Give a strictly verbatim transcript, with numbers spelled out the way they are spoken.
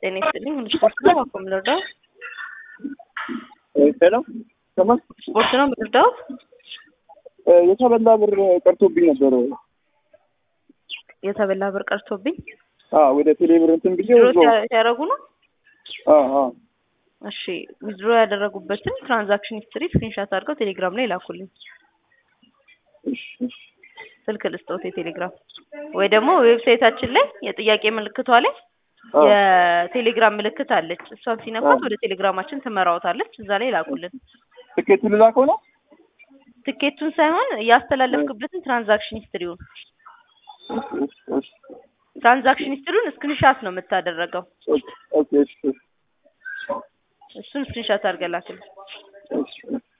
ጤና ይስጥልኝ ሁሉ ስፖርት ነው አቆም ልርዳው ሰላም ሰላም ስፖርት ነው ልርዳው የተበላ ብር ቀርቶብኝ ነበር የተበላ ብር ቀርቶብኝ አዎ ወደ ቴሌብር እንትን ብዬ ወዞ ያረጉ ነው አዎ አዎ እሺ ዊዝድሮ ያደረጉበትን ትራንዛክሽን ሂስትሪ ስክሪንሾት አድርገው ቴሌግራም ላይ ላኩልኝ እሺ ስልክ ልስጥዎት የቴሌግራም ወይ ደግሞ ዌብሳይታችን ላይ የጥያቄ ምልክቷ ላይ የቴሌግራም ምልክት አለች እሷን ሲነኩት ወደ ቴሌግራማችን ትመራውታለች እዛ ላይ ላኩልን ትኬቱን ላከው ነው ትኬቱን ሳይሆን ያስተላለፍኩበትን ትራንዛክሽን ሂስትሪውን ትራንዛክሽን ሂስትሪውን ስክሪንሾት ነው የምታደርገው ኦኬ ኦኬ እሱን ስክሪንሾት አድርገህ ላክልኝ